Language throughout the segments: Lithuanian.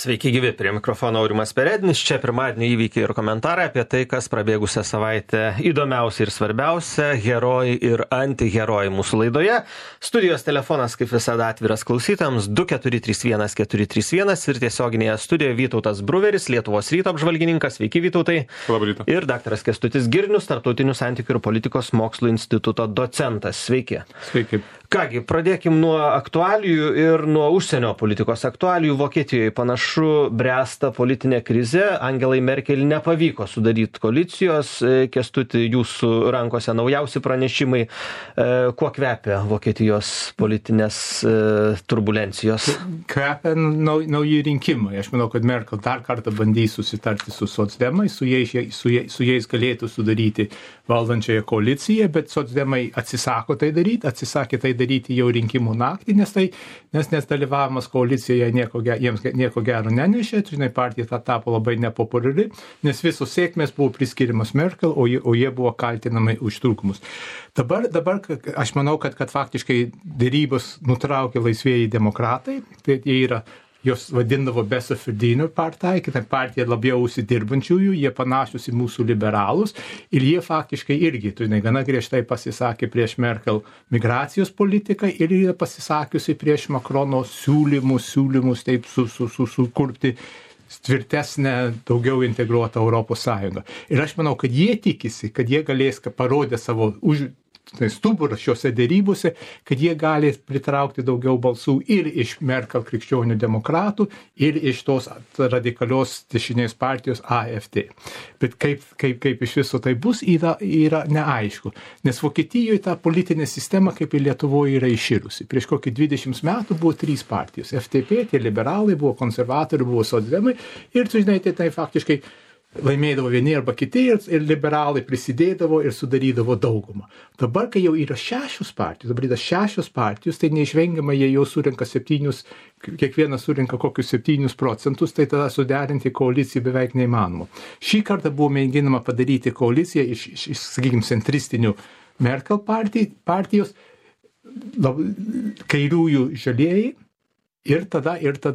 Sveiki gyvi, prie mikrofono Aurimas Perednis, čia pirmadienio įvykiai ir komentarai apie tai, kas prabėgusią savaitę įdomiausia ir svarbiausia, herojai ir antiherojai mūsų laidoje. Studijos telefonas, kaip visada, atviras klausytams 2431 ir tiesioginėje studijoje Vytautas Bruveris, Lietuvos ryto apžvalgininkas. Sveiki, Vytautai. Labą rytą. Ir daktaras Kęstutis Girnius, Tarptautinių santykių ir politikos mokslų instituto docentas. Sveiki. Sveiki. Kągi, pradėkim nuo aktualijų ir nuo užsienio politikos aktualijų. Vokietijoje panašu bręsta politinė krizė. Angelai Merkel nepavyko sudaryti koalicijos. Kęstuti, jūsų rankose naujausi pranešimai. Kuo kvepia Vokietijos politinės turbulencijos? Kvepia nauji rinkimai. Aš manau, kad Merkel dar kartą bandys susitarti su socdemais, su jais galėtų sudaryti valdančiąją koaliciją, bet socdemai atsisakė tai daryti jau rinkimų naktį, nes dalyvavimas koalicijoje jiems nieko gero nenešė, žinai, partija tapo labai nepopuliari, nes visos sėkmės buvo priskiriamas Merkel, o jie buvo kaltinamai už trūkumus. Dabar aš manau, kad faktiškai dėrybos nutraukė laisvieji demokratai, tai jie yra, jos vadindavo Besaferdinių partija, kita partija labiau užsidirbančiųjų, jie panašus į mūsų liberalus ir jie faktiškai irgi, gana griežtai pasisakė prieš Merkel migracijos politiką ir jie pasisakiusi prieš Makrono siūlymus taip sukurti tvirtesnę, daugiau integruotą Europos Sąjungą. Ir aš manau, kad jie tikisi, kad jie galės parodė savo stuburą šiuose dėrybose, kad jie gali pritraukti daugiau balsų ir iš Merkel krikščionių demokratų, ir iš tos radikalios dešinės partijos AfD. Bet kaip iš viso tai bus, yra neaišku. Nes Vokietijoje ta politinė sistema, kaip ir Lietuvoje, yra iširusi. Prieš kokį 20 metų buvo 3 partijos. FDP, tie liberalai, buvo konservatoriai, buvo socdemai ir, tai faktiškai laimėdavo vieni arba kiti ir liberalai prisidėdavo ir sudarydavo daugumą. Dabar, kai jau yra 6 partijos, tai neišvengiamai jie jau surinka 7, kiekvienas surinka kokius 7%, tai tada suderinti koaliciją beveik neįmanoma. Šį kartą buvo mėginama padaryti koaliciją iš sakykime, centristinių Merkel partijos, kairiųjų žalieji, ir tada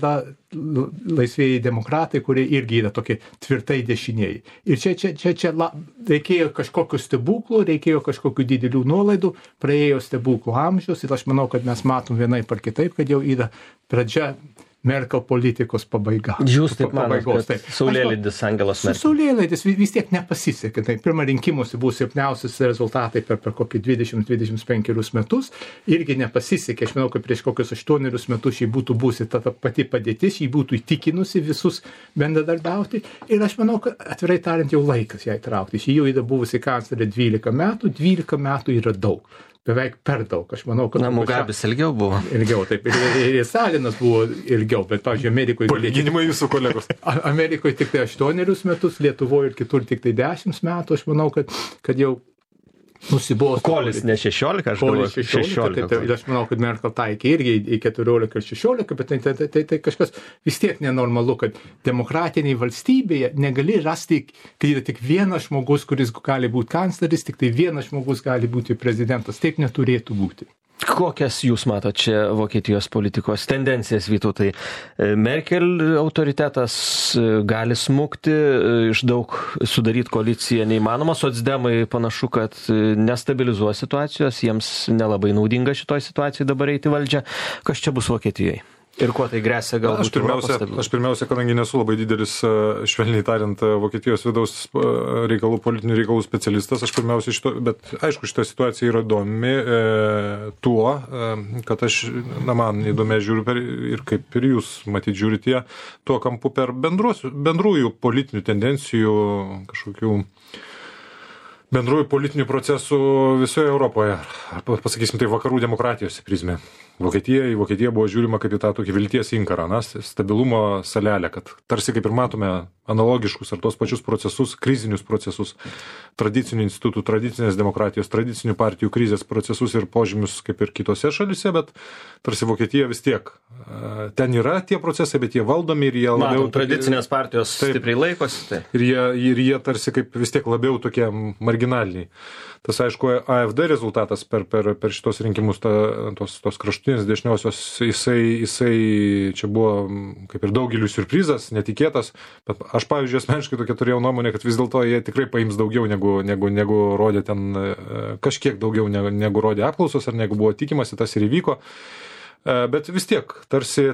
laisvieji demokratai, kurie irgi yra tokie tvirtai dešinieji. Ir čia reikėjo kažkokių stebuklų, reikėjo kažkokių didelių nuolaidų, praėjo stebuklų amžius ir aš manau, kad mes matom vienaip ar kitaip, kad jau yra pradžia Merkel politikos pabaiga. Jūs taip manote, kad saulėlydis Angelos Merkel? Saulėlydis vis tiek nepasisekė. Tai pirmą rinkimuose buvo silpniausias rezultatai per kokį 20-25 metus. Irgi nepasisekė. Aš manau, kad prieš kokius 8 metus šį būtų būsi ta pati padėtis, šį būtų įtikinusi visus bendradarbiauti. Ir aš manau, kad atvirai tariant jau laikas ją įtraukti. Šį jau yra buvusi kanclerė 12 metų yra daug. Beveik per daug. Aš manau, kad Mugabis ilgiau buvo. Ilgiau, taip. Ir Stalinas buvo ilgiau, bet, pavyzdžiui, Amerikoje... Palyginimai jūsų kolegos. Amerikoje tik tai 8 metus, Lietuvoje ir kitur tik tai 10 metų. Aš manau, kad jau nusibodo. Kolis ne 16, aš galvoju 16. Ir aš manau, kad Merkel taikė irgi į 14 ir 16, bet tai kažkas vis tiek nenormalu, kad demokratiniai valstybėje negali rasti, kad yra tik vienas žmogus, kuris gali būti kancleris, tik tai vienas žmogus gali būti prezidentas. Taip neturėtų būti. Kokias jūs matot čia Vokietijos politikos tendencijas, Vytautai? Merkel autoritetas gali smukti, iš daug sudaryti koaliciją neįmanoma, socdemai panašu, kad nestabilizuos situacijos, jiems nelabai naudinga šitoj situacijai dabar eiti valdžią. Kas čia bus Vokietijoje? Ir kuo tai grėsia galbūt Aš pirmiausia, kadangi nesu labai didelis, švelniai tariant, Vokietijos vidaus politinių reikalų specialistas, aš pirmiausia bet aišku, šita situacija yra įdomi tuo, kad man įdomiai žiūriu ir kaip ir jūs matyt žiūrite tuo kampu per bendrųjų politinių tendencijų, kažkokių bendrųjų politinių procesų visoje Europoje, pasakysim tai vakarų demokratijos prizmė. Vokietija buvo žiūrima kaip į tą tokį vilties inkarą, stabilumo salelę, kad tarsi kaip ir matome analogiškus ar tos pačius procesus, krizinius procesus, tradicinių institutų, tradicinės demokratijos, tradicinių partijų krizės procesus ir požymius kaip ir kitose šalise, bet tarsi Vokietija vis tiek. Ten yra tie procesai, bet jie valdomi ir jie labiau... Tradicinės partijos stipriai laikosi. Tai. Ir jie tarsi kaip vis tiek labiau tokie marginaliniai. Tas, aišku, AfD rezultatas per šitos rinkimus, tos kraštutinės kraštinės dešiniosios, jisai čia buvo kaip ir daugeliu siurprizas, netikėtas, bet aš, pavyzdžiui, asmeniškai tokia turėjau nuomonę, kad vis dėlto jie tikrai paims daugiau negu rodė ten, kažkiek daugiau negu rodė apklausos ar negu buvo tikimasi, tas ir įvyko. Bet vis tiek, tarsi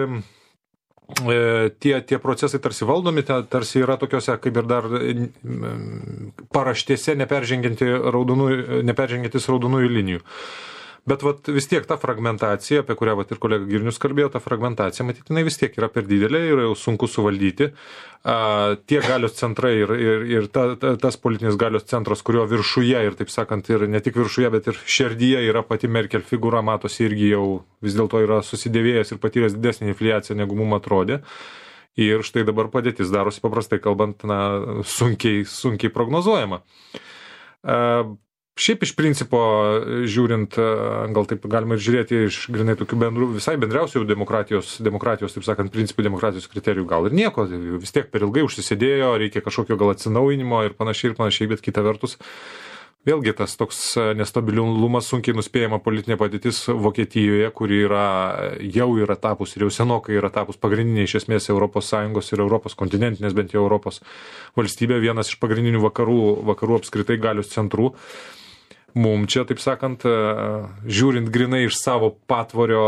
tie procesai tarsi valdomi, tarsi yra tokiuose kaip ir dar paraštėse neperžengiantis raudonųjų linijų. Bet vat, vis tiek ta fragmentacija, apie kurią vat, ir kolega Girnius kalbėjo, ta fragmentacija, matyt, jinai vis tiek yra per didelė ir jau sunku suvaldyti. Tie galios centrai ir tas politinis galios centras, kurio viršuje ir, taip sakant, ir ne tik viršuje, bet ir šerdyje yra pati Merkel figūra, matosi irgi jau vis dėlto yra susidėvėjęs ir patyręs didesnį infliaciją, negu mums atrodė. Ir štai dabar padėtis darosi, paprastai kalbant, sunkiai prognozuojama. Šiaip iš principo, žiūrint, gal taip galima ir žiūrėti iš grinai tokių visai bendriausių demokratijos, taip sakant, principų demokratijos kriterijų, gal ir nieko, vis tiek per ilgai užsisėdėjo, reikia kažkokio gal atsinaujinimo ir panašiai, bet kita vertus, vėlgi tas toks nestabilumas, sunkiai nuspėjama politinė padėtis Vokietijoje, kuri jau yra tapus ir jau senokai yra tapus pagrindinė iš esmės ES ir Europos kontinentinės, bent jau Europos valstybė, vienas iš pagrindinių vakarų apskritai galios centrų. Mums čia, taip sakant, žiūrint grinai iš savo patvorio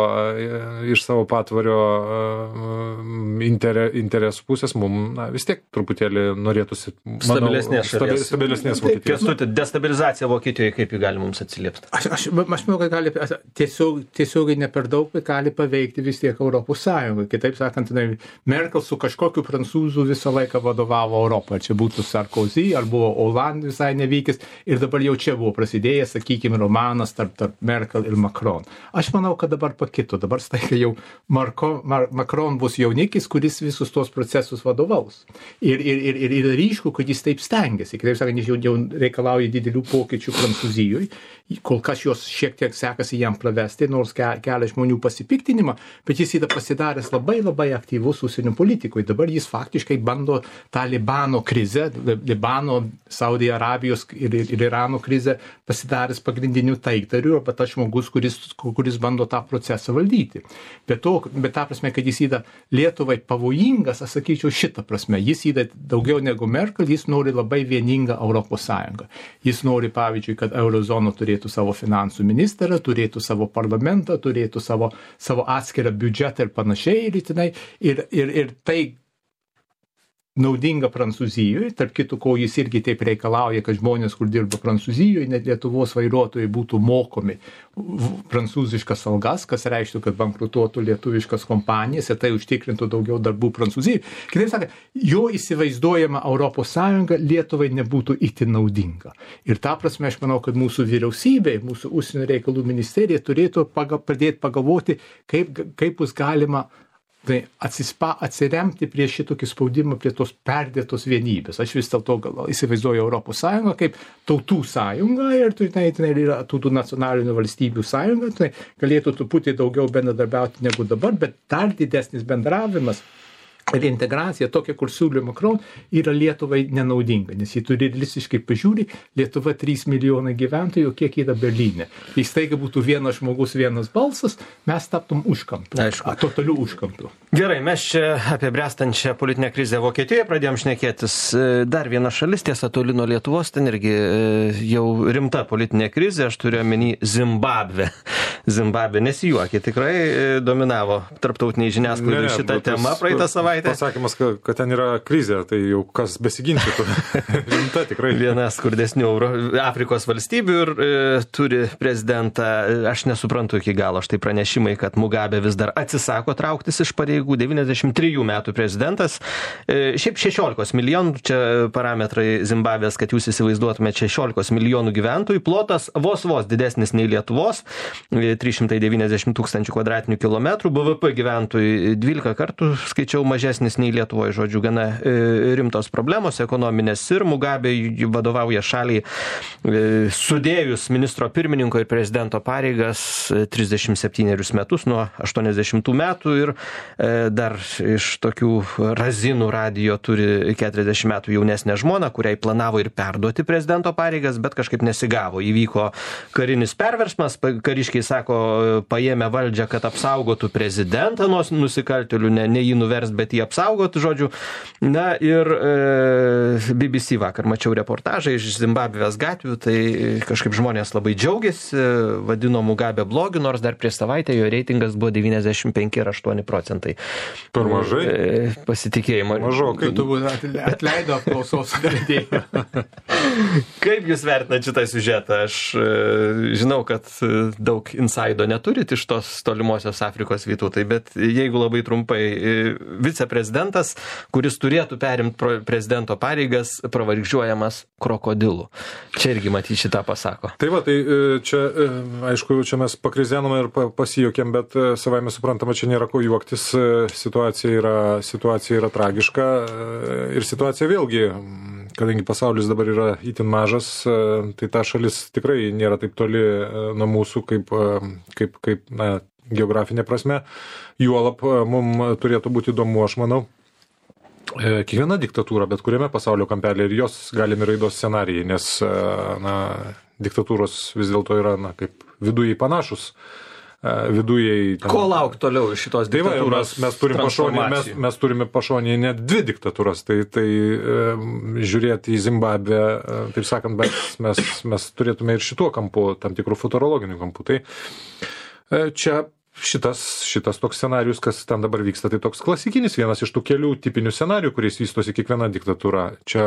interesų pusės, mums vis tiek truputėlį norėtųsi stabilesnės Vokietijos. Kęstuti, destabilizacija Vokietijoje, kaip ji gali mums atsiliepti? Aš manau, kad gali tiesiogiai ne per daug, bet gali paveikti vis tiek Europos Sąjungą. Kitaip sakant, Merkel su kažkokiu prancūzu visą laiką vadovavo Europą. Ar čia būtų Sarkozy, ar buvo Hollande visai nevykęs. Ir dabar jau čia buvo prasidėjęs, sakykime, romanas tarp Merkel ir Macron. Aš manau, kad dabar pakito. Dabar staiga jau Macron bus jaunikis, kuris visus tos procesus vadovaus. Ir ryšku, kad jis taip stengiasi. Kitaip sakant, jis jau reikalauja didelių pokyčių Prancūzijoje. Kol kas jos šiek tiek sekasi jam pravesti, nors kelia žmonių pasipiktinimą, bet jis yra pasidaręs labai aktyvus užsienio politikoje. Dabar jis faktiškai bando tą Libano krizę, Libano, Saudi Arabijos ir Irano krizę pasidaręs pagrindiniu taikdariu, arba tas žmogus, kuris bando tą procesą valdyti. Bet ta prasme, kad jis yra Lietuvai pavojingas, aš sakyčiau šitą prasme, jis yra daugiau negu Merkel, jis nori labai vieningą Europos Sąjungą. Jis nori, pavyzdžiui, kad eurozona turėtų savo finansų ministrą, turėtų savo parlamentą, turėtų savo atskirą biudžetą ir panašiai. Ir tai naudinga Prancūzijoje, tarp kitų, ko jis irgi taip reikalauja, kad žmonės, kur dirba Prancūzijoje, net Lietuvos vairuotojai būtų mokomi prancūziškas algas, kas reikštų, kad bankrutuotų lietuviškas kompanijas ir tai užtikrintų daugiau darbų Prancūzijoje. Kitaip sakant, jo įsivaizduojama Europos Sąjunga Lietuvai nebūtų itin naudinga. Ir tą prasme aš manau, kad mūsų vyriausybė, mūsų užsienio reikalų ministerija turėtų pradėti pagalvoti, kaip bus galima atsiremti prie šitokį spaudimą, prie tos perdėtos vienybės. Aš vis dėlto įsivaizduoju Europos Sąjungą kaip tautų sąjungą ir tai yra tautų nacionalinių valstybių sąjunga, tai galėtų truputį daugiau bendradarbiauti negu dabar, bet dar didesnis bendravimas ir integracija tokia, kur siūlė Macron, yra Lietuvai nenaudinga, nes jį turi realistiškai pažiūri, Lietuva 3 milijonai gyventojų, kiek yra Berlyne. Jei staiga būtų vienas žmogus, vienas balsas, mes taptum užkampiu, totaliu užkampiu. Gerai, mes čia apie bręstančią politinę krizę Vokietijoje pradėjom šnekėtis. Dar viena šalis, tiesa, toli nuo Lietuvos, ten irgi jau rimta politinė krizė, aš turiu omeny Zimbabvę. Zimbabvė nesijuokė, tikrai dominavo tarptautiniai žiniasklaidai šitą temą praeitą savaitę. Pasakymas, kad ten yra krizė, tai jau kas besiginčytų. Rimta tikrai. Viena skurdesnių Afrikos valstybių ir turi prezidentą, aš nesuprantu iki galo, štai pranešimai, kad Mugabe vis dar atsisako trauktis iš pareigų, 93 metų prezidentas, šiaip 16 milijonų, čia parametrai Zimbabvės, kad jūs įsivaizduotumėte 16 milijonų gyventojų, plotas vos didesnis nei Lietuvos, 390 tūkstančių kvadratinių kilometrų, BVP gyventojų 12 kartų skaičiau mažesnis mažesnis nei Lietuvoje, žodžiu, gana rimtos problemos ekonominės ir Mugabe vadovauja šaliai sudėjus ministro pirmininko ir prezidento pareigas 37 metus nuo 80 metų ir dar iš tokių razinų radijo turi 40 metų jaunesnę žmoną, kuriai planavo ir perduoti prezidento pareigas, bet kažkaip nesigavo. Įvyko karinis perversmas, kariškiai sako, paėmė valdžią, kad apsaugotų prezidentą nuo nusikaltėlių, ne jį nuverst, bet jį apsaugotų, žodžiu. Na ir BBC vakar mačiau reportažą iš Zimbabvės gatvių, tai kažkaip žmonės labai džiaugiasi, vadino Mugabe blogiu, nors dar prieš savaitę jo reitingas buvo 95,8%. Per mažai? Pasitikėjimo. Mažokai. Tu atleido apklausos vedėją. Kaip jūs vertinate šitą siužetą? Aš žinau, kad daug insaido neturit iš tos tolimosios Afrikos Vytautai, bet jeigu labai trumpai, viceprezidentas, kuris turėtų perimti prezidento pareigas, pravargžiuojamas krokodilu. Čia irgi matyti šitą pasako. Tai va, tai čia, aišku, čia mes pakrizenome ir pasijokėm, bet savaime suprantama, čia nėra ko juoktis, situacija yra tragiška ir situacija vėlgi, kadangi pasaulis dabar yra itin mažas, tai ta šalis tikrai nėra taip toli nuo mūsų kaip geografinė prasme. Juolab mums turėtų būti įdomu, aš manau, kiekviena diktatūra, bet kuriame pasaulio kampelė ir jos galimi raidos scenarijai, nes diktatūros vis dėlto yra kaip vidujai panašus. Ko lauk toliau iš šitos diktatūros? Mes turime pašonėje net 2 diktatūras, tai žiūrėti į Zimbabvę, taip sakant, bet mes turėtume ir šituo kampu, tam tikrų futurologinių kampų. Tai čia šitas toks scenarius, kas ten dabar vyksta, tai toks klasikinis, vienas iš tų kelių tipinių scenarijų, kuriais vystosi kiekviena diktatūra. Čia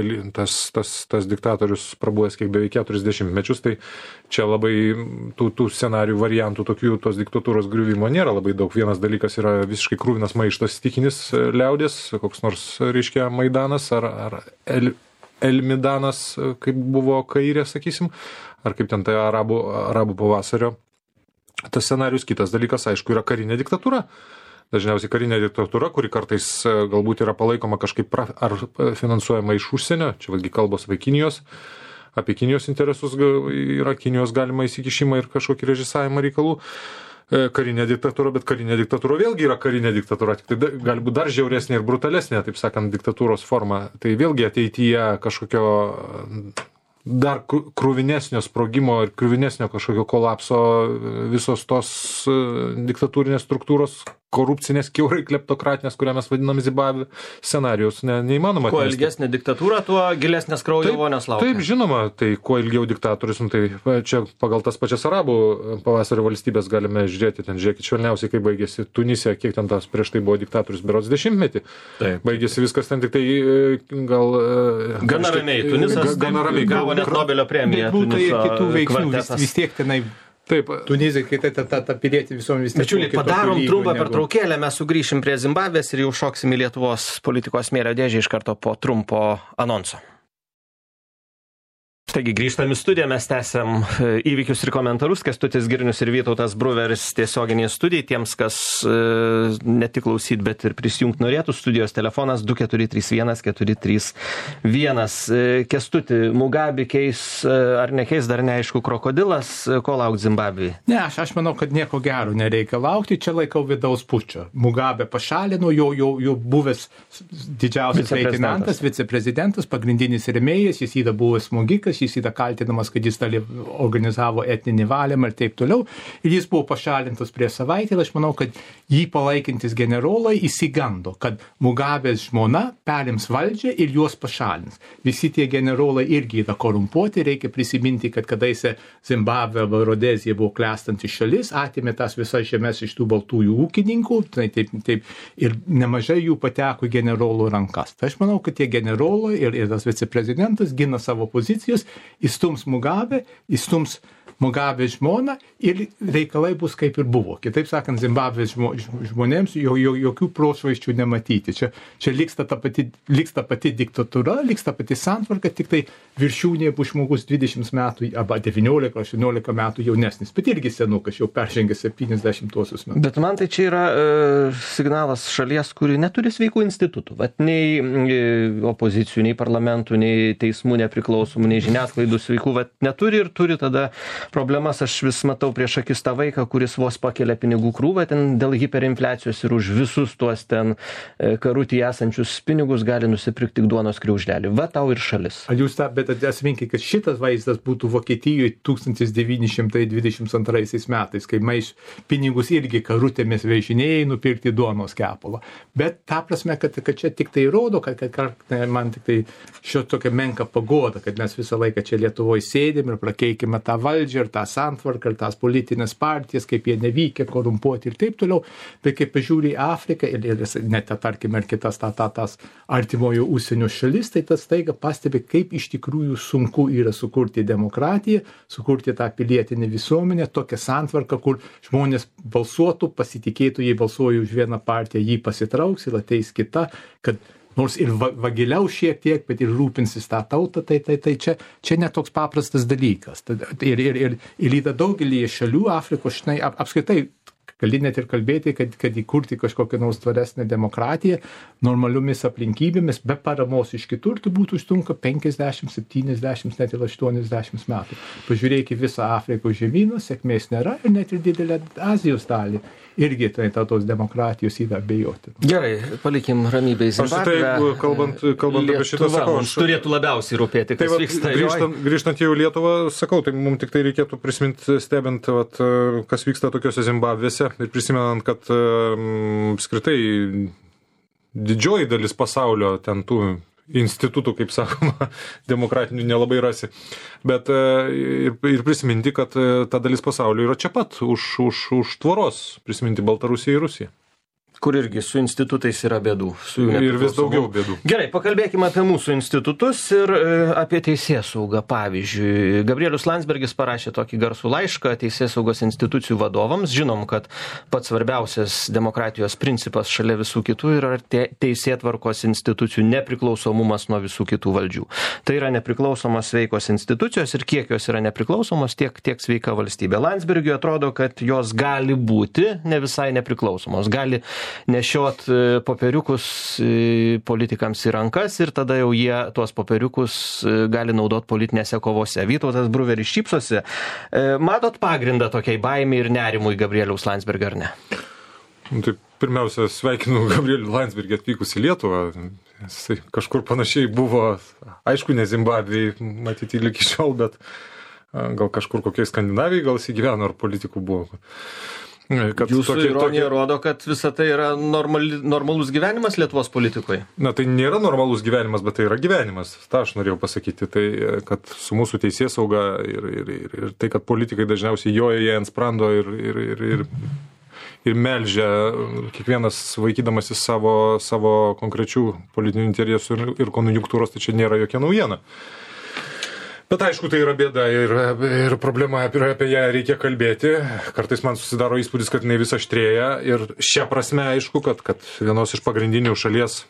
tas diktatorius prabuvęs kiek beveik 40 mečius, tai čia labai tų scenarijų variantų tokių tos diktatūros griuvimo nėra labai daug. Vienas dalykas yra visiškai krūvinas maištas stikinis liaudės, koks nors, reiškia, Maidanas ar Elmidanas, kaip buvo Kairė, sakysim, ar kaip ten tai arabų pavasario. Tas scenarius. Kitas dalykas, aišku, yra karinė diktatūra. Dažniausiai karinė diktatūra, kuri kartais galbūt yra palaikoma kažkaip ar finansuojama iš užsienio. Čia vėlgi kalbos apie Kinijos interesus, yra Kinijos galima įsikišimą ir kažkokį režisavimą reikalų. Karinė diktatūra, bet karinė diktatūra vėlgi yra karinė diktatūra, tik tai gali būti dar žiauresnė ir brutalesnė, taip sakant, diktatūros forma. Tai vėlgi ateityje kažkokio dar krūvinesnio sprogimo ir krūvinesnio kažkokio kolapso visos tos diktatūrinės struktūros, korupcinės, kiaurai kleptokratinės, kurią mes vadiname Zimbabvė, scenarijus neįmanoma. Kuo ilgesnė diktatūra, tuo gilesnės kraujo vonės laukia. Taip, žinoma, tai kuo ilgiau diktatorius, tai čia pagal tas pačias arabų pavasario valstybės galime žiūrėti, ten žiūrėkit švelniausiai, kaip baigėsi Tunise, kiek ten tas prieš tai buvo diktatorius, berods 10-metį. Baigėsi viskas ten tik tai gal... Gana ramiai, Tunisas gavo net Nobelio premiją. Būtų ir kitų veiksmų, vis tiek tenai. Taip. Tunizai, kai ta pilietį visuomenė vis tiek. Bičiuliai, padarom trumpą pertraukėlę, mes sugrįšim prie Zimbabvės ir jau šoksim į Lietuvos politikos smėlio dėžę iš karto po trumpo anonso. Taigi grįžtam į studiją, mes tęsiam įvykius ir komentarus. Kęstutis Girnius ir Vytautas Bruveris tiesioginėje studijai. Tiems, kas ne tik klausyt, bet ir prisijungt norėtų, studijos telefonas 2431 431. Kęstuti, Mugabe keis ar nekeis, dar neaišku, krokodilas, ko laukti Zimbabvėje? Ne, aš manau, kad nieko gero nereikia laukti, čia laikau vidaus pučio. Mugabe pašalino, jo buvęs didžiausias leitenantas, viceprezidentas, pagrindinis rėmėjas, jis yra buvęs smogikas, jis yra kaltinamas, kad jis organizavo etninį valymą ir taip toliau. Ir jis buvo pašalintas prieš savaitę ir aš manau, kad jį palaikantis generolai įsigando, kad Mugabės žmona perims valdžią ir juos pašalins. Visi tie generolai irgi yra korumpuoti, reikia prisiminti, kad kadaise Zimbabvė arba Rodezija buvo klestanti šalis, atėmė tas visas žemės iš tų baltųjų ūkininkų, taip, ir nemažai jų pateko į generolų rankas. Tai aš manau, kad tie generolai ir tas viceprezidentas gina savo pozicijas įstums Mugabės žmoną ir reikalai bus kaip ir buvo. Kitaip sakant, Zimbabvės žmonėms jokių prošvaisčių nematyti. Čia liks ta pati diktatūra, liks ta pati santvarka, tik tai viršūnėje bus žmogus 20 metų arba 19-18 metų jaunesnis, bet irgi senukas, jau peržengė 70-osius metus. Bet man tai čia yra signalas šalies, kuri neturi sveikų institutų. Vat nei opozicijų, nei parlamentų, nei teismų nepriklausomų, nei žiniasklaidų sveikų, vat neturi ir turi tada problemas. Aš vis matau prieš akis tą vaiką, kuris vos pakelia pinigų krūvą ten dėl hiperinfliacijos ir už visus tuos ten karutį esančius pinigus gali nusipirkti tik duonos kriaušelį. Va tau ir šalis. Ar jūs bet atsiminkite, kad šitas vaizdas būtų Vokietijoje 1922 metais, kai pinigus irgi karutėmis vežinėjai nupirkti duonos kepalą. Bet ta prasme, kad čia tik tai rodo, kad man tik tai šio tokia menka pagoda, kad mes visą laiką čia Lietuvoje sėdėm ir prakeikime tą valdžią ir tą santvarką, ir tas politinės partijas, kaip jie nevykia, korumpuoti ir taip toliau. Bet kai pažiūri į Afriką ir net, tarkime, ir kitas tas artimojo užsienio šalis, tai tas taiga pastebi, kaip iš tikrųjų sunku yra sukurti demokratiją, sukurti tą pilietinę visuomenę, tokią santvarką, kur žmonės balsuotų, pasitikėtų, jei balsuoja už vieną partiją, jį pasitrauks ir ateis kita, kad nors ir vagiliau šiek tiek, bet ir rūpinsis tą tautą, tai čia netoks paprastas dalykas. Ir yra daugelį šalių Afrikos, apskritai, gali net ir kalbėti, kad įkurti kažkokią nors tvaresnę demokratiją, normaliomis aplinkybėmis, be paramos iš kitur, tai būtų užtrunka 50, 70, net ir 80 metų. Pažiūrėkit visą Afrikos žemyną, sėkmės nėra ir net ir didelę Azijos dalį. Irgi tai tos demokratijos yra abejoti. Gerai, palikim ramybę į Zimbabvę. Kalbant apie šitą, sakau, mums turėtų labiausiai rūpėti, kas vyksta. Grįžtant jau į Lietuvą, sakau, tai mums tik tai reikėtų prisiminti, stebint, kas vyksta tokiuose Zimbabvėse ir prisimenant, kad apskritai didžioji dalis pasaulio ten tų institutų, kaip sakoma, demokratinių nelabai rasi. Bet ir prisiminti, kad ta dalis pasaulio yra čia pat, už tvoros, prisiminti Baltarusiją ir Rusiją. Kur irgi su institutais yra bėdų. Ir vis daugiau bėdų. Gerai, pakalbėkime apie mūsų institutus ir apie teisėsaugą. Pavyzdžiui, Gabrielius Landsbergis parašė tokį garsų laišką teisėsaugos institucijų vadovams. Žinom, kad pats svarbiausias demokratijos principas šalia visų kitų yra teisėtvarkos institucijų nepriklausomumas nuo visų kitų valdžių. Tai yra nepriklausomos sveikos institucijos ir kiek jos yra nepriklausomos, tiek sveika valstybė. Landsbergiui atrodo, kad jos gali būti ne visai nepriklausomos. Gali nešiot popieriukus politikams į rankas ir tada jau jie tuos popieriukus gali naudot politinėse kovose. Vytautas Bruveris šypsosi. Matot pagrindą tokiai baimei ir nerimui Gabrieliaus Landsbergio, ar ne? Tai pirmiausia, sveikinu Gabrielių Landsbergį atvykus į Lietuvą. Jisai kažkur panašiai buvo, aišku, ne Zimbabvėje, matyti iki šiol, bet gal kažkur kokiai Skandinavijai, gal įsigyveno, ar politikų buvo. Jūsų ironija rodo, kad visa tai yra normalus gyvenimas Lietuvos politikoje? Na, tai nėra normalus gyvenimas, bet tai yra gyvenimas. Ta aš norėjau pasakyti. Tai, kad su mūsų teisėsauga ir tai, kad politikai dažniausiai joja jie ant sprando ir melžia, kiekvienas vaikydamasis savo konkrečių politinių interesų ir konjunktūros, tai čia nėra jokia naujiena. Bet aišku, tai yra bėda ir problema, apie ją reikia kalbėti. Kartais man susidaro įspūdis, kad jinai vis aštrėja ir šia prasme aišku, kad vienos iš pagrindinių šalies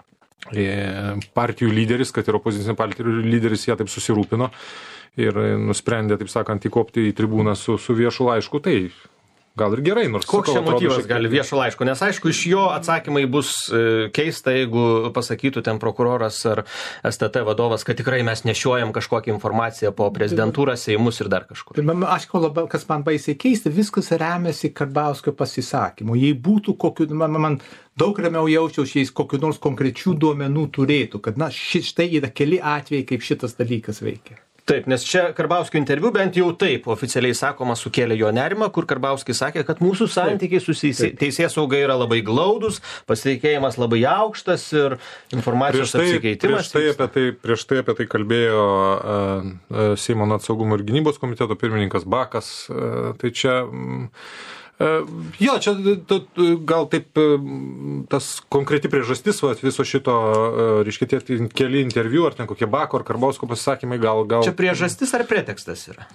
partijų lyderis, kad ir opozicinė partijų lyderis ją taip susirūpino ir nusprendė, taip sakant, įkopti į tribūną su viešu laišku, tai gal ir gerai, nors... Koks čia motyvas gali viešo laiško? Nes aišku, iš jo atsakymai bus keista, jeigu pasakytų ten prokuroras ar STT vadovas, kad tikrai mes nešiojam kažkokią informaciją po prezidentūrą, Seimus ir dar kažkur. Aš kas man baisiai keista, viskas remiasi Karbauskio pasisakymu. Jei būtų kokiu, man daug ramiau jaučiausi, jei kokiu nors konkrečių duomenų turėtų, kad štai yra keli atvejai, kaip šitas dalykas veikia. Taip, nes čia Karbauskio interviu bent jau taip oficialiai sakoma sukėlė jo nerimą, kur Karbauskis sakė, kad mūsų santykiai su teisėsauga yra labai glaudūs, pasitikėjimas labai aukštas ir informacijos apsikeitimas. Prieš tai apie tai kalbėjo Seimo nacionalinio saugumo ir gynybos komiteto pirmininkas Bakas. Tai čia Jo, čia gal taip tas konkreti priežastis viso šito, reiškia, tie keli interviu, ar ten kokie Bako ar Karbausko pasisakymai, gal... Čia priežastis ar pretekstas yra?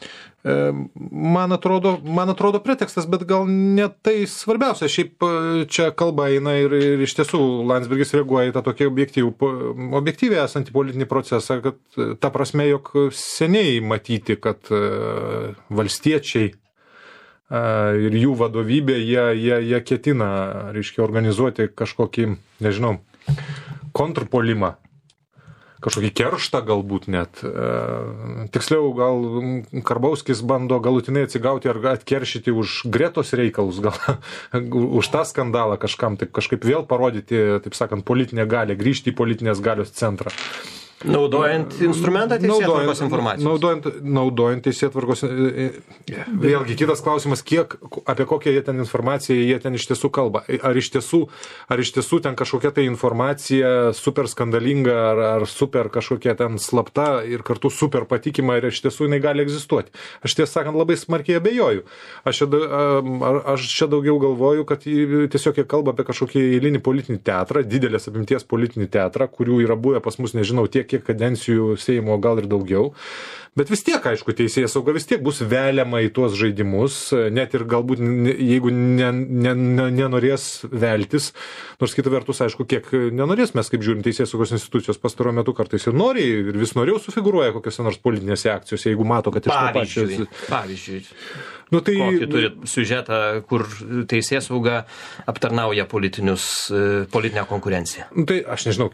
Man atrodo pretekstas, bet gal ne tai svarbiausia. Šiaip čia kalba eina ir iš tiesų Landsbergis reaguoja į tą tokį objektyviai esantį politinį procesą, kad ta prasme, jog seniai matyti, kad valstiečiai ir jų vadovybė, jie ketina, reiškia, organizuoti kažkokį, nežinau, kontrpuolimą, kažkokį kerštą galbūt net. Tiksliau, gal Karbauskis bando galutinai atsigauti ar atkeršyti už Gretos reikalus, gal už tą skandalą kažkam, taip kažkaip vėl parodyti, taip sakant, politinę galią, grįžti į politinės galios centrą. Naudojant instrumentą teisėtvarkos informacijos. Naudojant teisėtvarkos. Vėlgi, kitas klausimas, apie kokią jie ten informaciją jie ten iš tiesų kalba. Ar iš tiesų ten kažkokia tai informacija super skandalinga, ar super kažkokia ten slapta ir kartu super patikima, ir iš tiesų jinai gali egzistuoti. Aš tiesą sakant labai smarkiai abejoju. Aš čia daugiau galvoju, kad tiesiog jie kalba apie kažkokį eilinį politinį teatrą, didelės apimties politinį teatrą, kurių yra buvę pas mus, nežinau, tiek kadencijų Seimo, gal ir daugiau. Bet vis tiek, aišku, teisėsauga vis tiek bus veliama į tuos žaidimus, net ir galbūt, jeigu nenorės veltis, nors kita vertus, aišku, kiek nenorės, mes kaip žiūrim teisėsaugos institucijos pastaruoju metu kartais ir nori, ir vis noriau sufigūruoja kokiose nors politinėse akcijose, jeigu mato, kad iš to pačios... Pavyzdžiui. Tai... Kokį turi siužetą, kur teisėsauga aptarnauja politinę konkurenciją? Tai aš nežinau,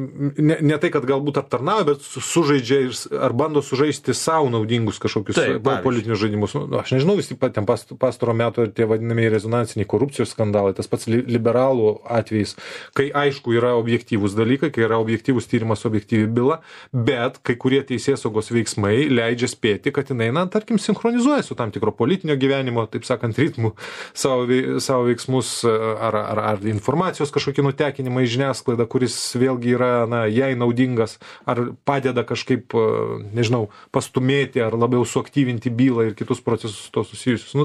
ne tai, kad galbūt aptarnauja, bet sužaidžia ar bando sužaisti savo naudingus kažkokius politinius žaidimus. Aš nežinau, visi ten pastaro metų tie vadinami rezonansiniai korupcijos skandalai, tas pats liberalų atvejais, kai aišku yra objektyvūs dalykai, kai yra objektyvus tyrimas, objektyvi byla, bet kai kurie teisėsaugos veiksmai leidžia spėti, kad jinai, tarkim, sinchronizuoja su tam tikro politinio gyvenimo, taip sakant, ritmų savo veiksmus ar informacijos kažkokį nutekinimą į žiniasklaidą, kuris vėlgi yra, jai naudingas, ar padeda kažkaip, nežinau, pastumėti, ar labiau suaktyvinti bylą ir kitus procesus to susijusius.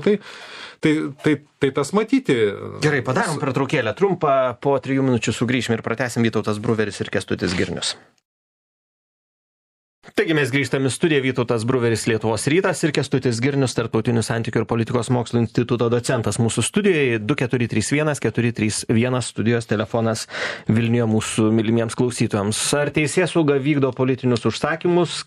Tai tas matyti. Gerai, padarom pertraukėlę trumpą, po 3 minučių sugrįšim ir pratęsim. Vytautas Bruveris ir Kęstutis Girnius. Taigi mes grįžtame į studiją, Vytautas Bruveris, Lietuvos rytas, ir Kęstutis Girnius, Tarptautinių santykių ir politikos mokslų instituto docentas mūsų studijoje. 2431 studijos telefonas Vilniuje mūsų mylimiems klausytojams. Ar teisėsauga vykdo politinius užsakymus,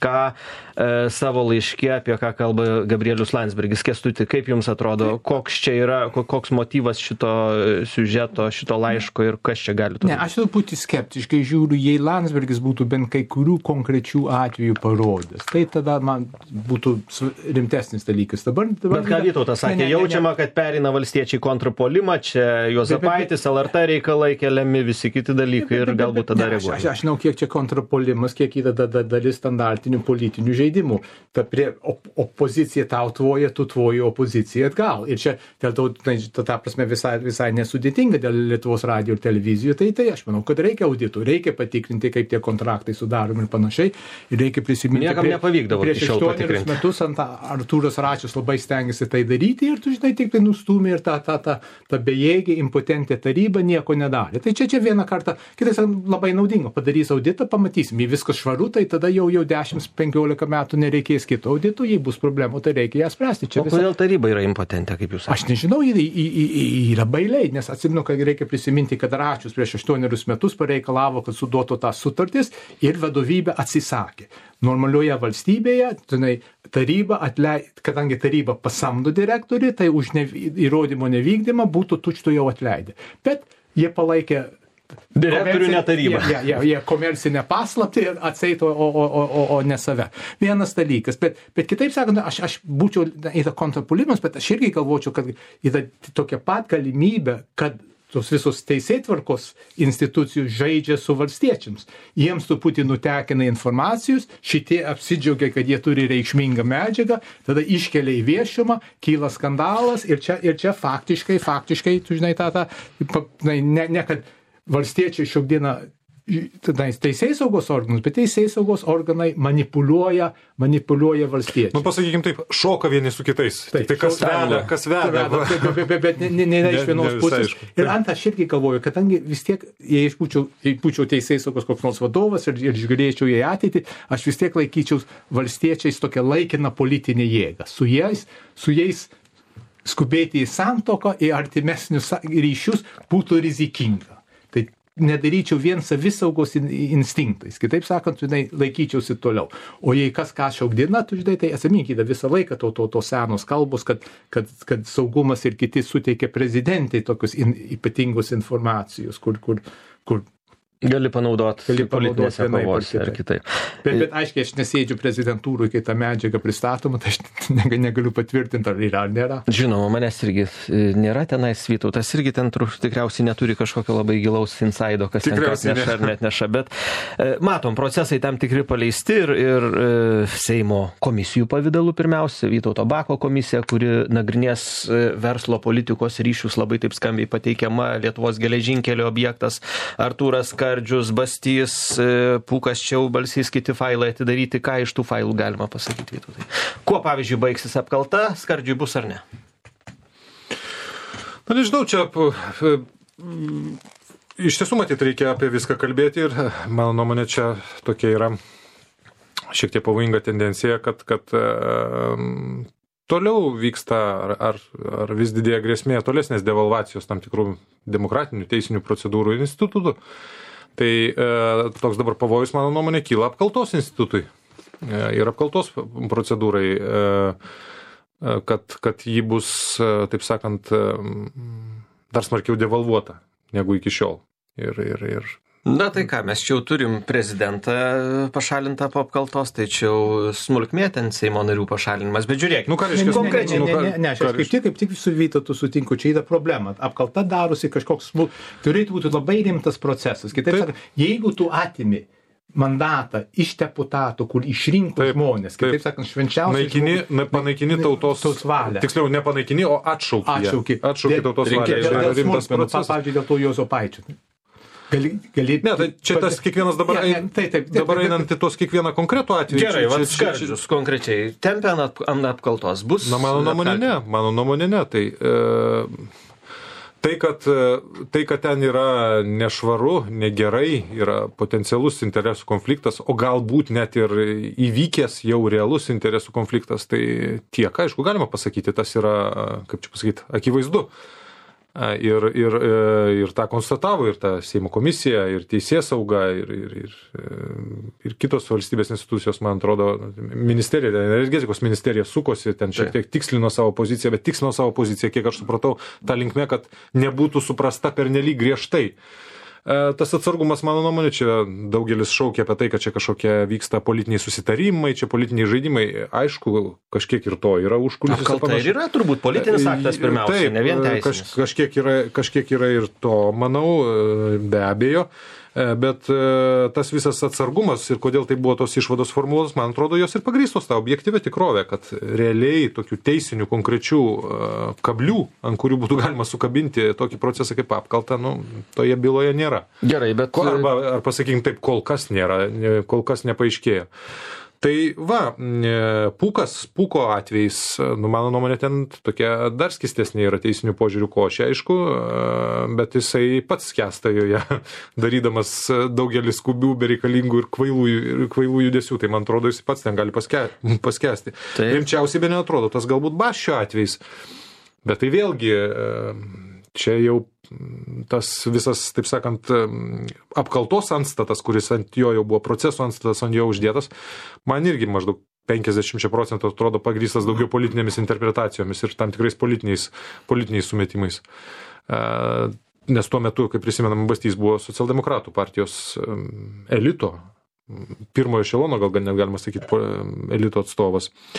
savo laiške, apie ką kalba Gabrielius Landsbergis? Kęstuti, kaip jums atrodo, koks čia yra, koks motyvas šito siužeto, šito laiško ir kas čia gali būti? Ne, aš truputį skeptiškai žiūriu, jei Landsbergis būtų bent kai kurių konkrečių atvejų parodęs. Tai tada man būtų rimtesnis dalykas. Dabar bet ką Vytautas sakė, jaučiama, kad perina valstiečiai kontrpuolimą, čia Juozapaitis, LRT reikalai keliami, visi kiti dalykai ir galbūt tada reaguoja. Aš žinau, kiek čia kontrpuolimas, kiek yra dalis standartinių politinių žaidimų. Ta opozicija tau tvoja, tu tvoji opoziciją atgal. Ir čia dėl to, ta prasme, visai nesudėtinga dėl Lietuvos radijo ir televizijų. Tai aš manau, kad reikia auditų, reikia patikrinti, kaip tie kontraktai sudaromi ir panašiai. Ir reikia prisiminti. Niekam nepavykdavo prieš 8 metus Artūras Račius labai stengiasi tai daryti ir tu žinai, tik tai nustūmė ir ta bejėgė, impotentė taryba nieko nedarė. Tai čia vieną kartą, kitais labai naudinga, padarys auditą, pamatysim, jei viskas švaru, tai tada jau 10-15 metų nereikės kito audito, jei bus problemų, tai reikia ją spręsti. O kodėl taryba yra impotentė, kaip jūs sakote? Aš nežinau, yra bailiai, nes atsimenu, kad reikia prisiminti, kad Račius prieš 8 metus pareikalavo, kad suduotų tas sutartis ir vadovybė atsisakė. Normalioje valstybėje, taryba kadangi taryba pasamdo direktorių, tai už įrodymo nevykdymą būtų tučto jau atleidę. Bet jie palaikė direktorių ne tarybą. Jie komercinę paslaptį atseito, o ne save. Vienas dalykas. Bet kitaip sakant, aš būčiau į tą kontrpuolimas, bet aš irgi galvočiau, kad yra tokia pat galimybė, kad tos visos teisėtvarkos institucijų žaidžia su valstiečiams. Jiems truputį nutekina informacijos, šitie apsidžiaugia, kad jie turi reikšmingą medžiagą, tada iškelia į viešumą, kyla skandalas ir čia faktiškai, tu žinai, ne kad valstiečiai šiandieną teisėsaugos organus, bet teisėsaugos organai manipuliuoja valstiečiai. Nu, pasakykim taip, šoka vieni su kitais. Taip, tai kas veda. Bet nėra iš vienos pusės. Ir ant aš irgi galvoju, kadangi vis tiek, jei būčiau teisėsaugos koks nors vadovas ir žiūrėčiau į ateitį, aš vis tiek laikyčiau valstiečiais tokią laikiną politinę jėgą. Su jais skubėti į santuoką, į artimesnius ryšius būtų rizikinga. Tai nedaryčiau vien savisaugos instinktais. Kitaip sakant, laikyčiausi toliau. O jei kas ką šaukdina, tai atsiminkite visą laiką to senos kalbos, kad saugumas ir kiti suteikia prezidentai tokius ypatingos informacijos, kur gali panaudoti politinėse kovose ar kitaip. Bet aiškiai, aš nesėdžiu prezidentūrui, kai ta medžiaga pristatoma, tai aš negaliu patvirtinti, ar yra, ar nėra. Žinoma, manęs irgi nėra tenais, Vytautas irgi ten tikriausiai neturi kažkokio labai gilaus insaido, kas ten atneša ar netneša, bet matom, procesai tam tikri paleisti ir Seimo komisijų pavidalų pirmiausia, Vytauto Bako komisija, kuri nagrinės verslo politikos ryšius, labai taip skambiai pateikiama, Lietuvos geležinkelio objektas, Artūras Skardžius, Bastys, Pūkas, Čiaubalsys, kiti failai atidaryti, ką iš tų failų galima pasakyti, Vytautai. Kuo, pavyzdžiui, baigsis apkalta, Skardžiui bus ar ne? Na, nežinau, čia iš tiesų matyt reikia apie viską kalbėti ir mano nuomonė čia tokia yra šiek tiek pavojinga tendencija, kad toliau vyksta ar vis didėja grėsmė tolesnės devalvacijos tam tikrų demokratinių teisinių procedūrų ir institutų. Tai toks dabar pavojus, mano nuomonė, kyla apkaltos institutui ir apkaltos procedūrai, kad ji bus, taip sakant, dar smarkiau devalvuota negu iki šiol. Ir Na tai ką, mes čia jau turim prezidentą pašalintą po apkaltos, tai čia jau smulkmė ten Seimo narių pašalinimas, bet žiūrėk. Nu, ką reiškia konkrečiai? Ne, aš kaip tik su Vytautu sutinku, čia yra problema. Apkalta darosi kažkoks, turėtų būti labai rimtas procesas. Kitaip sakant, jeigu tu atimi mandatą iš deputatų, kur išrinko žmonės, kitaip sakant, švenčiausiai panaikini tautos valią. Tiksliau, nepanaikini, o atšauki tautos valią. Rimtas procesas. Pavyzdžiui, dėl to Juozapaičio. Ne, tai čia tas kiekvienas dabar einant į tos kiekvieną konkretų atvejį. Gerai, Skardžius konkrečiai tempia ant apkaltos bus? Na, mano nuomonė ne. Tai, kad ten yra nešvaru, negerai, yra potencialus interesų konfliktas, o galbūt net ir įvykęs jau realus interesų konfliktas, tai tiek, aišku, galima pasakyti, tas yra, kaip čia pasakyti, akivaizdu. Ir tą konstatavo ir ta Seimo komisija, ir teisėsauga, ir kitos valstybės institucijos, man atrodo, ministerija, energetikos ministerija sukosi, ten šiek tiek tikslino savo poziciją, bet tikslino savo poziciją, kiek aš supratau, tą linkme, kad nebūtų suprasta pernelyg griežtai. Tas atsargumas, mano nuomonė, čia daugelis šaukia apie tai, kad čia kažkokie vyksta politiniai susitarimai, čia politiniai žaidimai. Aišku, kažkiek ir to yra užkulisiuose. Apkalta ir yra turbūt politinis aktas pirmiausia, ne vien teisinis. Kažkiek yra ir to, manau, be abejo. Bet tas visas atsargumas ir kodėl tai buvo tos išvados formuluotos, man atrodo, jos ir pagrįstos tą objektyvę tikrovę, kad realiai tokių teisinių konkrečių kablių, ant kurių būtų galima sukabinti tokį procesą kaip apkalta, toje byloje nėra. Gerai, bet... Ar pasakykim taip, kol kas nėra, kol kas nepaaiškėjo. Tai Pūko atvejais, mano nuomonė, ten tokia dar skistesnė yra teisinių požiūrių košė, aišku, bet jisai pats skęsta joje, darydamas daugelį skubių, bereikalingų ir kvailų judesių, tai man atrodo, jis pats ten gali paskęsti. Rimčiausiai be neatrodo, tas galbūt Baščio atvejais, bet tai vėlgi čia jau tas visas, taip sakant, apkaltos antstatas, kuris ant jo jau buvo proceso antstatas, ant jo uždėtas, man irgi maždaug 50% atrodo pagrįstas daugiau politinėmis interpretacijomis ir tam tikrais politiniais sumetimais. Nes tuo metu, kaip prisimenam, Bastys buvo socialdemokratų partijos elito, pirmojo ešelono, gal net galima sakyti, elito atstovas.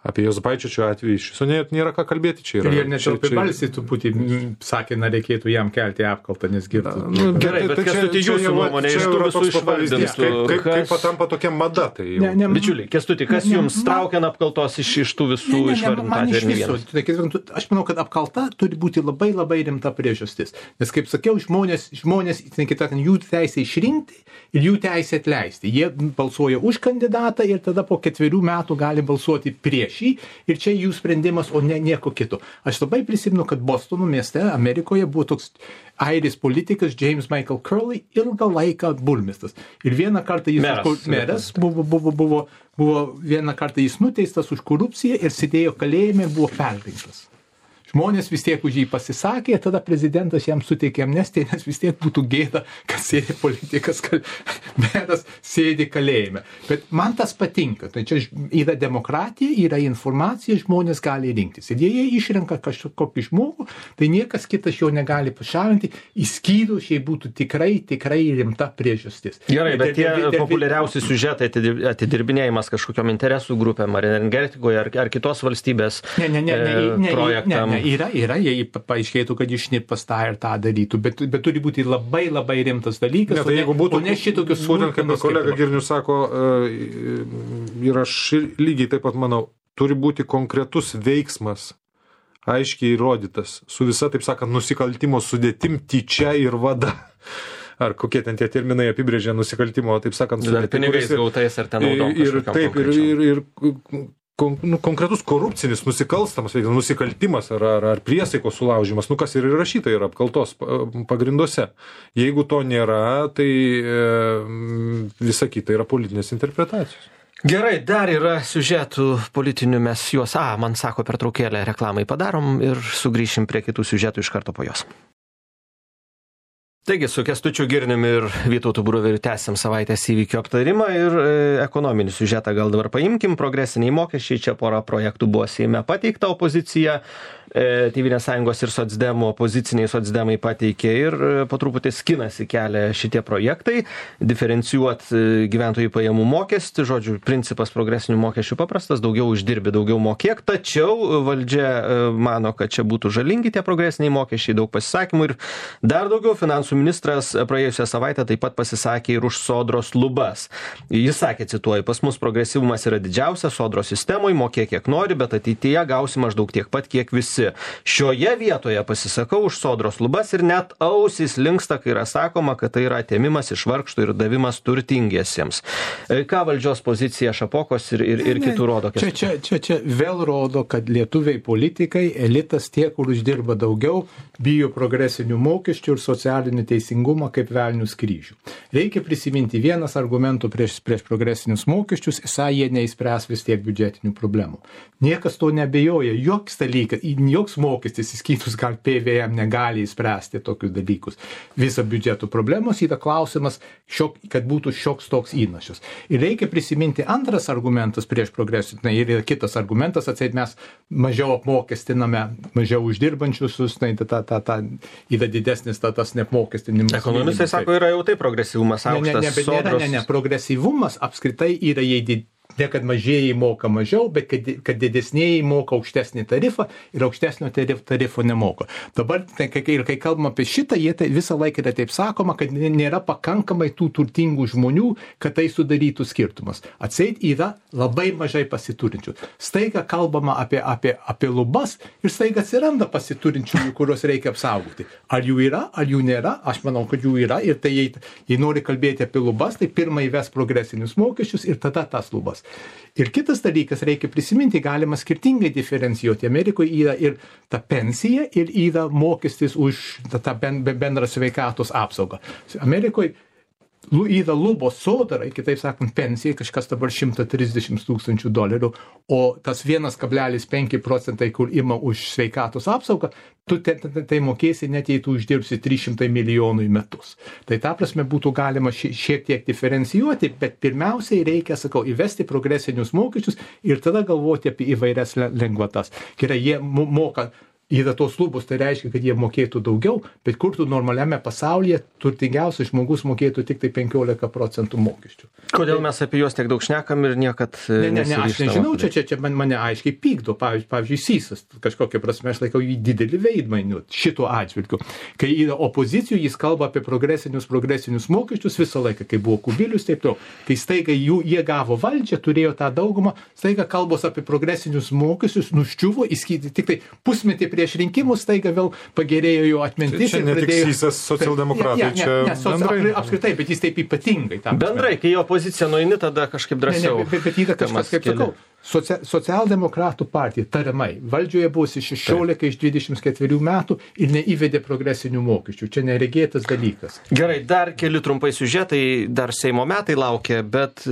Apie Juozapaičio čia atvejį iš viso nėra ką kalbėti čia. Ir net apie balsį truputį sakė, reikėtų jam kelti apkaltą, nes girtų. Gerai, bet Kęstuti, jūsų nuomonė iš tų visų išvardintų. Kaip patampa tokia mada, tai jau. Bičiuliai, Kęstuti, kas jums traukia apkaltos iš tų visų išvardintų? Aš manau, kad apkalta turi būti labai labai rimta priežastis. Nes, kaip sakiau, žmonės, jų teisė išrinkti ir jų teisė atleisti. Jie balsuoja už kandidatą ir tada po 4 metų gali balsuoti prieš jį ir čia jų sprendimas, o ne nieko kito. Aš labai prisimenu, kad Bostono mieste Amerikoje buvo toks airis politikas James Michael Curley, ilgą laiką burmistras. Ir vieną kartą jis meras buvo vieną kartą jis nuteistas už korupciją ir sėdėjo kalėjime ir buvo perrinktas. Žmonės vis tiek už jį pasisakė, tada prezidentas jam suteikė amnestiją, nes vis tiek būtų gėda, kad sėdi politikas, kad meras sėdi kalėjime. Bet man tas patinka. Tai čia yra demokratija, yra informacija, žmonės gali rinktis. Ir jei jie išrenka kažkokį žmogų, tai niekas kitas jo negali pašalinti, išskyrus, jei būtų tikrai rimta priežastis. Gerai, bet tie populiariausi siužetai, atidirbinėjimas kažkokiom interesų grupėm, ar energetikoje, ar kitos valstybės projektam. Yra, jei paaiškėtų, kad išnipas tą ir tą darytų, bet turi būti labai labai rimtas dalykas, tai jeigu būtų, o ne šitokius būtent kaip kolega Girnius sako, ir aš lygiai taip pat manau, turi būti konkretus veiksmas, aiškiai įrodytas, su visa, taip sakant, nusikaltimo sudėtim, tyčia ir vada. Ar kokie ten tie terminai apibrėžia nusikaltimo, taip sakant, sudėtim. Pinigais gautais ar ten naudom kažkokiam konkrečiam. Konkretus korupcinis nusikalstamas nusikaltimas ar priesaikos sulaužimas, kas ir įrašyta yra apkaltos pagrinduose. Jeigu to nėra, tai visa kita yra politinės interpretacijos. Gerai, dar yra siužetų politinių, mes juos, man sako pertraukėlę reklamai padarom ir sugrįšim prie kitų siužetų iš karto po jos. Taigi, su Kęstučiu Girniumi ir Vytautu Bruveriu tęsiam savaitės įvykių aptarimą ir ekonominį siužetą gal dabar paimkim. Progresiniai mokesčiai, čia pora projektų buvo Seime pateikta, opozicija, Tėvynės sąjungos ir socdemų, opoziciniai socdemai pateikė ir po truputį skinasi kelią šitie projektai, diferencijuot gyventojų pajamų mokestį, žodžiu, principas progresinių mokesčių paprastas, daugiau uždirbi, daugiau mokėk, tačiau valdžia mano, kad čia būtų žalingi tie progresiniai mokesčiai, daug pasisakymų ir dar daugiau finansų ministras praėjusią savaitę taip pat pasisakė ir už sodros lubas. Jis sakė, cituoju, pas mus progresyvumas yra didžiausias sodros sistemoje, mokėk kiek nori, bet ateityje gausi maždaug tiek pat, kiek visi. Šioje vietoje pasisakau už sodros lubas ir net ausys linksta, kai yra sakoma, kad tai yra atėmimas iš vargštų ir davimas turtingiesiems. Ką valdžios pozicija Šapokos ir kitų rodo? Čia vėl rodo, kad lietuviai politikai, elitas tie, kur uždirba daugiau, bijo progresinių mokesčių ir socialinį teisingumą kaip velnius kryžių. Reikia prisiminti vienas argumentų prieš progresinius mokesčius, jie neįspręs vis tiek biudžetinių problemų. Niekas to nebejoja, joks dalykas, joks mokestis, įskaitus gal PVM, negali įspręsti tokius dalykus. Visa biudžeto problemos yra klausimas, kad būtų šioks toks įnašas. Ir reikia prisiminti antras argumentas prieš progresinius, ir kitas argumentas, atseit mes mažiau apmokestiname, mažiau uždirbančius, yra didesnis tas neapmokestinimas. Ekonomistai sako, yra jau tai progresyvumas aukštas. Ne, progresyvumas apskritai yra ne kad mažieji moka mažiau, bet kad didesnėji moka aukštesnį tarifą ir aukštesnio tarifo nemoka. Dabar, kai kalbam apie šitą, tai visą laiką yra taip sakoma, kad nėra pakankamai tų turtingų žmonių, kad tai sudarytų skirtumas. Atseit yra labai mažai pasiturinčių. Staiga kalbama apie lubas ir staiga atsiranda pasiturinčių, kuriuos reikia apsaugoti. Ar jų yra, ar jų nėra? Aš manau, kad jų yra ir tai jei nori kalbėti apie lubas, tai pirmai įves progresinius mokesčius ir tada tas lubas. Ir kitas dalykas, reikia prisiminti, galima skirtingai diferencijuoti. Amerikoje yra ir ta pensija ir yra mokestis už tą bendrą sveikatos apsaugą. Amerikoje yra lubos sodrai, kitaip sakant, pensija, kažkas dabar $130,000, o tas 1,5%, kur ima už sveikatos apsaugą, tu tai mokėsi net jei tu uždirbsi 300 milijonų į metus. Tai ta prasme būtų galima šiek tiek diferencijuoti, bet pirmiausiai reikia, įvesti progresinius mokesčius ir tada galvoti apie įvairias lengvatas. Gerai, jie moka yra tos lubos, tai reiškia, kad jie mokėtų daugiau, bet kur tu normaliame pasaulyje turtingiausias žmogus mokėtų tik tai 15% mokesčių. Kodėl mes apie juos tiek daug šnekam ir niekad aš nežinau, čia mane aiškiai pykdo, pavyzdžiui, Sysas, kažkokia prasme, aš laikau jį didelį veidmainių šituo atžvilgiu. Kai yra opozicijų, jis kalba apie progresinius mokesčius visą laiką, kai buvo Kubilius, taip toliau. Kai staiga jie gavo valdžią, turėjo tą daugumą, staiga kalbos apie progresinius mokesčius nuščiuvo, tik tai pusmetį prieš rinkimus, staiga vėl pagerėjo jo atmintis. Čia ne tik Sysas, socialdemokratai, apskritai, bet jis taip ypatingai. Bendrai, kai jo pozicija nueini, tada kažkaip drąsiau. Bet yra kažkas, kaip sakau, socialdemokratų partija tariamai valdžioje buvusi 16 iš 24 metų ir neįvedė progresinių mokesčių. Čia neregėtas dalykas. Gerai, dar keli trumpai siužetai, dar Seimo metai laukia, bet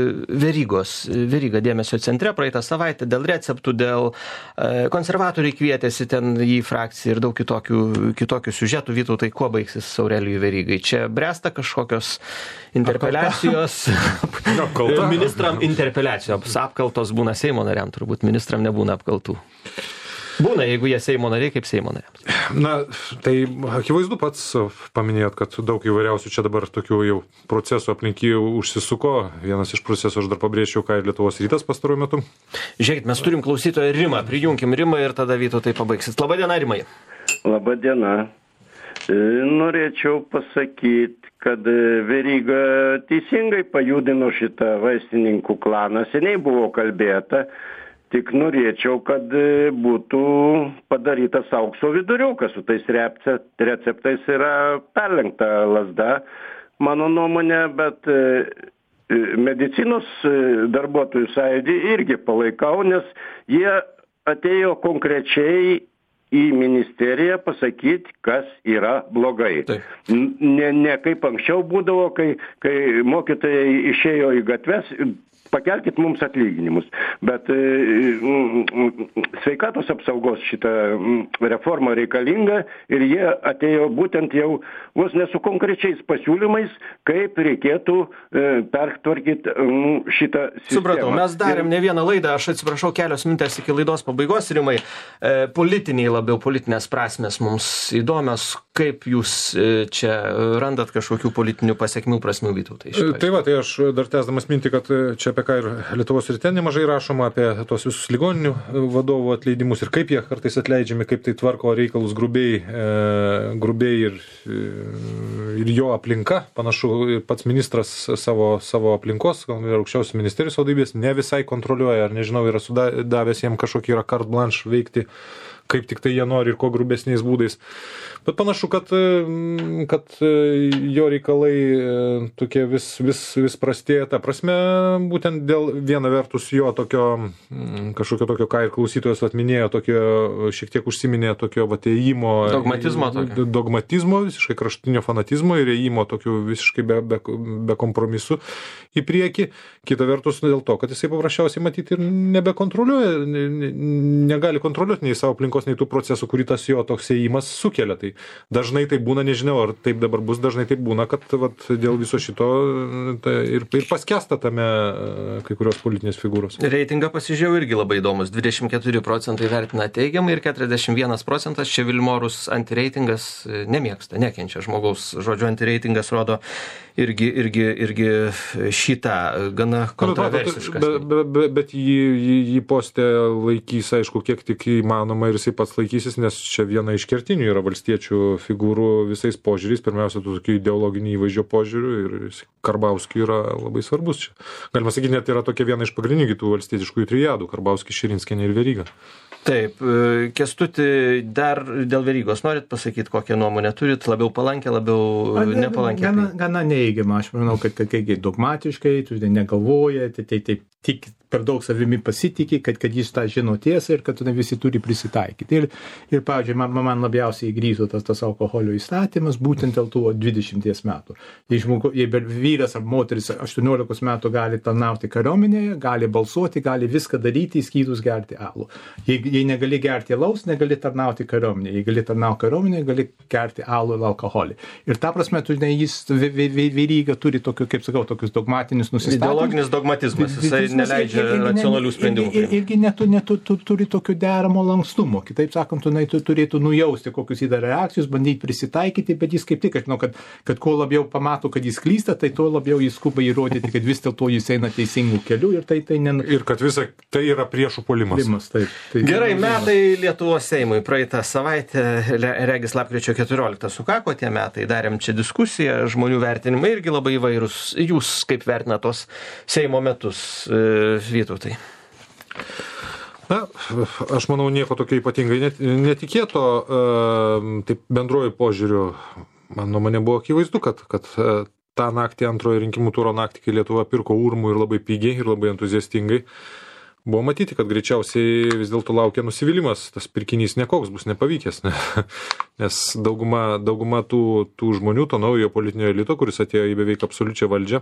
Veryga dėmesio centre praeitą savaitę dėl receptų, dėl konservatoriai kvietėsi ten į frakciją ir daug kitokių siužetų. Vytautai, kuo baigsis Aurelijui Verygai? Čia bręsta kažkokios interpeliacijos? Ministram interpeliacijos apkaltos būna Seimo nariam, turbūt ministram nebūna apkaltų. Būna, jeigu jie Seimo nariai, kaip Seimo nariams. Na, tai akivaizdu pats paminėjot, kad daug įvairiausių čia dabar tokių jau procesų aplinkijų užsisuko. Vienas iš procesų aš dar pabrėžčiau, ką ir Lietuvos rytas pastaruoju metu. Žiūrėkit, mes turim klausytoją Rimą. Prijunkim Rimą ir tada Vytautai pabaigsis. Labadiena, Rimai. Labadiena. Norėčiau pasakyti, kad Veryga teisingai pajudino šitą vaistininkų klaną. Seniai buvo kalbėta, tik norėčiau, kad būtų padarytas aukso viduriukas. Su tais receptais yra perlenkta lazda, mano nuomonė, bet medicinos darbuotojų sąjūdį irgi palaikau, nes jie atėjo konkrečiai į ministeriją pasakyti, kas yra blogai. Ne kaip anksčiau būdavo, kai mokytojai išėjo į gatves, pakelkit mums atlyginimus. Bet sveikatos apsaugos šita reforma reikalinga ir jie atėjo būtent jau vos ne su konkrečiais pasiūlymais, kaip reikėtų pertvarkyti šitą sistemą. Supratau, mes darėm ne vieną laidą, aš atsiprašau, kelios minutės iki laidos pabaigos, Rimai. Politinės prasmės mums įdomios. Kaip jūs čia randat kažkokių politinių pasiekmių prasmių, Vytautai? Tai va, tai aš dar tęsdamas mintį, kad čia apie ką ir Lietuvos ryte nemažai rašoma apie tos visus ligoninių vadovų atleidimus ir kaip jie kartais atleidžiami, kaip tai tvarko reikalus grubiai ir jo aplinka. Panašu, pats ministras savo aplinkos, gal ir aukščiausios ministerijos vadovybės, ne visai kontroliuoja, ar nežinau, yra sudavęs jiem kažkokį carte blanche veikti, kaip tik tai jie nori ir kuo grubesniais būdais. Bet panašu, kad jo reikalai tokie vis prastėja. Ta prasme, būtent dėl viena vertus jo kažkokio tokio, ką ir klausytojas atminėjo, tokio šiek tiek užsiminė tokio ėjimo dogmatizmo, visiškai kraštutinio fanatizmo ir ėjimo tokio visiškai be kompromisų į priekį. Kita vertus dėl to, kad jisai paprasčiausiai matyti ir nebekontroliuoja, negali kontroliuoti nei savo aplinkos, nei tų procesų, kurį tas jo toks ėjimas sukelia. Tai dažnai tai būna, nežinau, ar taip dabar bus, dažnai tai būna, kad dėl viso šito ir paskęsta tame kai kurios politinės figūros. Reitingą pasižiūrėjau irgi labai įdomus. 24% vertina teigiamai ir 41% čia Vilmorus antireitingas nemėgsta, nekenčia žmogaus. Žodžiu, antireitingas rodo irgi šitą gana kontroversišką. Bet jį postė laikys, aišku, kiek tik įmanoma ir jisai pats laikysis, nes čia viena iš kertinių yra valstiečių figūrų visais požiūriais, pirmiausia, tokių ideologinių įvaizdžio požiūrių ir Karbauskiui yra labai svarbus čia. Galima sakyti, net yra tokia viena iš pagrindinių tų valstietiškųjų trijadų - Karbauskis, Širinskienė ir Veryga. Taip, Kęstuti, dar dėl Verygos norit pasakyti, kokią nuomonę turit, labiau palankę, labiau nepalankę? Gana neįgiama, aš manau, kad dogmatiškai, tu negalvoja, tai tik per daug savimi pasitikė, kad jis tą žino tiesą ir kad visi turi prisitaikyti. Ir pavyzdžiui, man labiausiai įgryzo tas alkoholio įstatymas būtent dėl tų 20 metų. Jei vyras ar moteris 18 metų gali tarnauti kariuomenėje, gali balsuoti, gali viską daryti, įskyrus gerti alų. Jei negali gerti alaus, negali tarnauti kariuomenėje. Jei gali tarnauti kariuomenėje, gali gerti alų ir alkoholį. Ir ta prasme, jis Veryga turi tokius, kaip sakau, tokius dogmatinius nusistatymus. Ideologinis dogmatizmas. Jisai neleidžia racionalių sprendimų. Irgi turi tokio deramo lankstumo. Kitaip sakant, tu turėtų nujausti, kokius yra reakcijos, bandyti prisitaikyti, bet jis kaip tik, aš žinau, kad kuo labiau pamato, kad jis klysta, tai tuo labiau jis skuba įrodyti, kad vis dėlto jis eina teisingų kelių ir ir kad visa tai yra priešų puolimas. Taip. Gerai, metai Lietuvos Seimui. Praeitą savaitę, regis lapkričio 14 sukako tie metai, darėm čia diskusiją, žmonių vertinimai irgi labai įvairūs. Jūs kaip vertina tos Seimo metus, Vytautai? Na, aš manau, nieko tokio ypatingai netikėto. Taip bendruoju požiūriu, mano nuomonė buvo akivaizdu, kad tą naktį, antrojo rinkimų turo naktį, kai Lietuva pirko urmų ir labai pigiai ir labai entuziastingai, buvo matyti, kad greičiausiai vis dėlto laukia nusivylimas, tas pirkinys nekoks bus nepavykęs, nes dauguma tų žmonių, to naujo politinio elito, kuris atėjo į beveik absoliučią valdžią,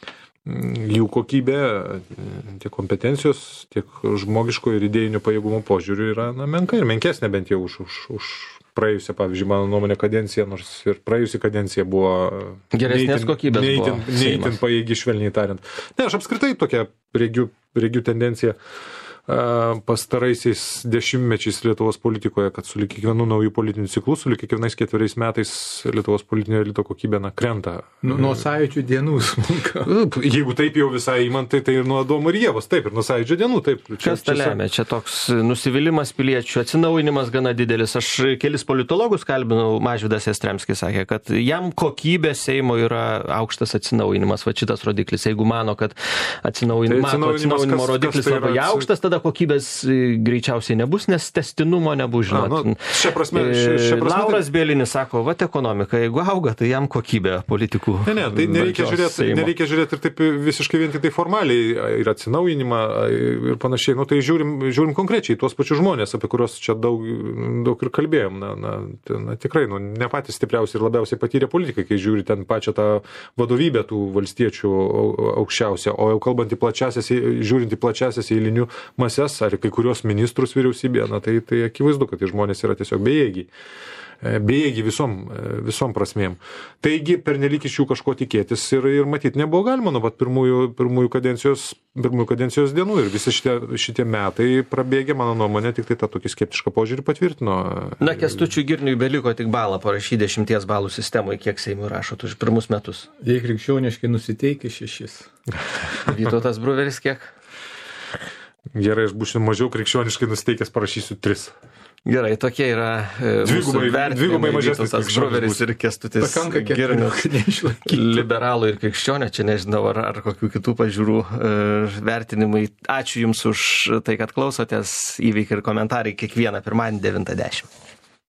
jų kokybė, tiek kompetencijos, tiek žmogiško ir idėjinių pajėgumų požiūrių yra menka ir menkesnė bent jau už praėjusią, pavyzdžiui, mano nuomonė kadenciją, nors ir praėjusi kadencija buvo geresnės kokybės neįtin pajėgi, švelniai tariant. Ne, aš apskritai tokią regiu tendenciją pastaraisiais dešimtmečiais Lietuvos politikoje, kad su kiekvienu naujų politinių ciklų, su kiekvienais 4 metais Lietuvos politinio elito kokybė krenta. Nuo Sąjūdžio dienų smunka. Jeigu taip jau visai įmant, tai ir nuo Adomo ir Ievos, taip, ir nuo Sąjūdžio dienų, taip. Kas tą lemia? Čia toks nusivylimas piliečių, atsinaujinimas gana didelis. Aš kelis politologus kalbinau, Mažvydas Jastremskis sakė, kad jam kokybė Seimo yra aukštas atsinaujinimas, va šitas rodiklis. Jeigu mano, kad atsinaujinimo rodiklis labai aukštas, tada kokybės greičiausiai nebus, nes tęstinumo nebus, žinot. Šia prasme, Lauras Bielinis sako, va ekonomika, jeigu auga, tai jam kokybė politikų. Ne, tai nereikia žiūrėti ir taip visiškai vien tik tai formaliai ir atsinaujinimą ir panašiai. Nu, tai žiūrim konkrečiai tuos pačius žmonės, apie kuriuos čia daug ir kalbėjom. Tikrai, ne patys stipriausiai ir labiausiai patyrę politikai, kai žiūri ten pačią tą vadovybę tų valstiečių aukščiausią, o jau kalbant žiūrint į plačiasias eilinių mases ar kai kurios ministrus vyriausybėje, tai akivaizdu, kad tai žmonės yra tiesiog bejėgiai visom prasmėm. Taigi, pernelyg iš jų kažko tikėtis ir matyti nebuvo galima nuo pat pirmųjų kadencijos dienų ir visi šitie metai prabėgė, mano nuomonė, tik tai tą tokį skeptišką požiūrį patvirtino. Na, Kęstučiui Girniui beliko tik balą parašyti 10 balų sistemoje, kiek Seimui rašot už pirmus metus. Jei krikščioniškai nusiteikė 6. Vytautas Bruveris kiek? Gerai, aš būsiu mažiau krikščioniškai nusiteikęs, parašysiu 3. Gerai, tokie yra dvigubai mažesnis Bruveris ir Kęstutis Girnius, liberalų ir krikščionio, čia nežinau, ar kokių kitų pažiūrų vertinimai. Ačiū Jums už tai, kad klausotės. Įvykiai ir komentarai kiekvieną pirmadienį 9:10.